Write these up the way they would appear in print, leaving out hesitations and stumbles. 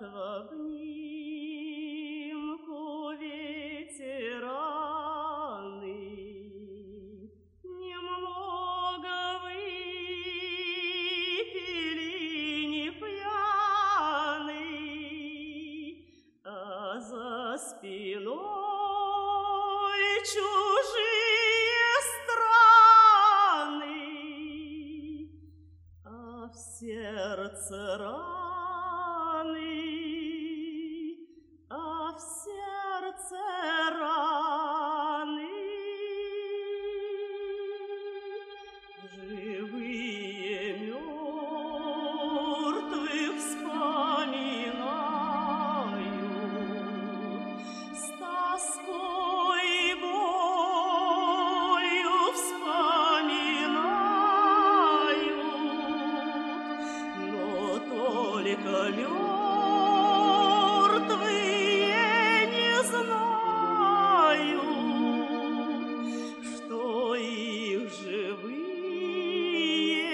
в обнимку ветераны. Немного выпили, не пьяны, а за спиной чужие страны, а в сердце раны, а в сердце раны. Живые мертвых вспоминают, с тоской и болью вспоминают, но только мертвые не знают, что их живые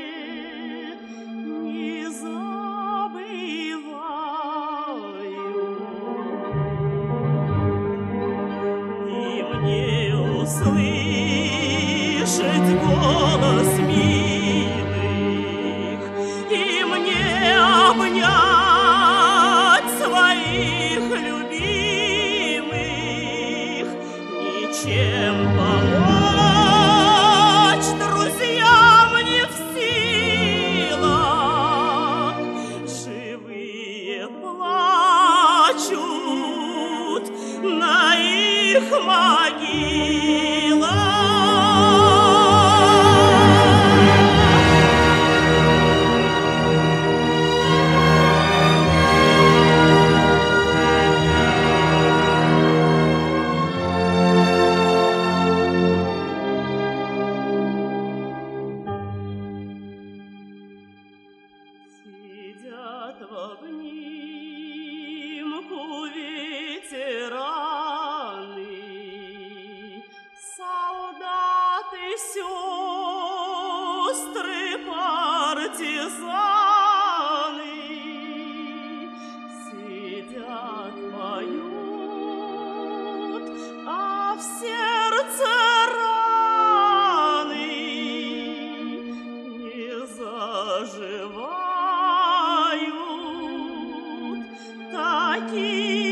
не забывают. И мне услышать голос милых, и мне обнять своих любимых, ничем помочь друзьям не в силах. Живые плачут на их могилах. Сидят в обнимку ветераны, солдаты, сестры, партизаны. Сидят, поют, а в сердце раны не заживают такие.